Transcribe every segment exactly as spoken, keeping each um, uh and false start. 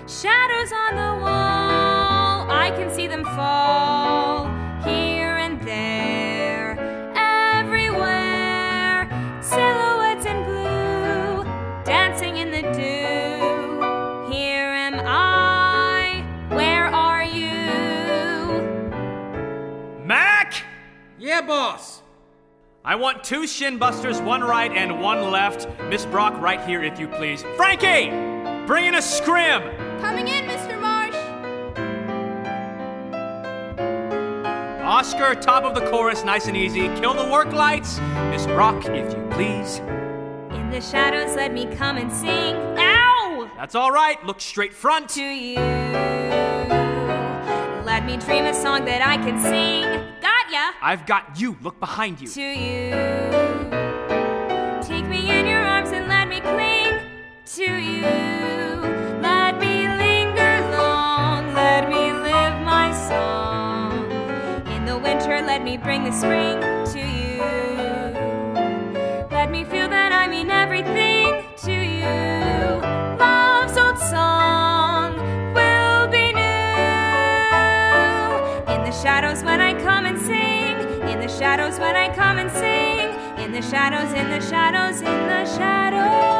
Shadows on the wall, I can see them fall here and there, everywhere. Silhouettes in blue, dancing in the dew. Here am I, where are you? Mac! Yeah, boss. I want two shin busters, one right and one left. Miss Brock, right here, if you please. Frankie! Bring in a scrim! Coming in, Mister Marsh. Oscar, top of the chorus, nice and easy. Kill the work lights. Miss Brock, if you please. In the shadows, let me come and sing. Ow! That's all right. Look straight front. To you. Let me dream a song that I can sing. Got ya! I've got you. Look behind you. To you. Take me in your arms and let me cling to you. Let me linger long. Let me live my song. In the winter, let me bring the spring to you. Let me feel that I mean everything to you. Love's old song will be new. In the shadows when I come and sing. In the shadows when I come and sing. In the shadows, in the shadows, in the shadows.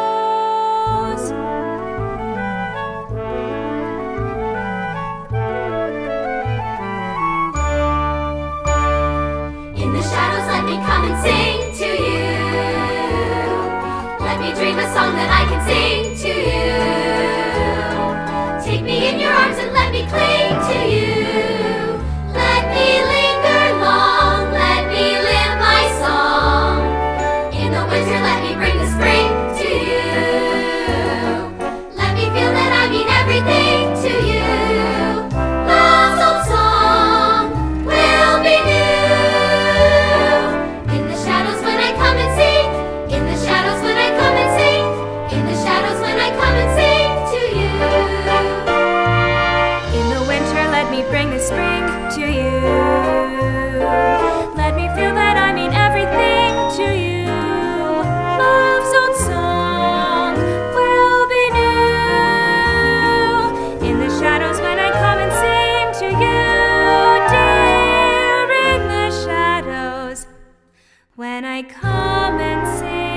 In the shadows, let me come and sing to you. Let me dream a song that I can sing to you. Take me in your arms and let me cling to you. Let me linger long, let me live my song. In the winter, let me bring the spring to you. Let me feel that I mean everything to you. Love's old song will be new. In the shadows when I come and sing. In the shadows when I come and sing. In the shadows when I come and sing to you. In the winter, let me bring the spring to you. Let me feel that I mean everything to you. Love's old song will be new. In the shadows when I come and sing to you, dear, in the shadows when I come and sing.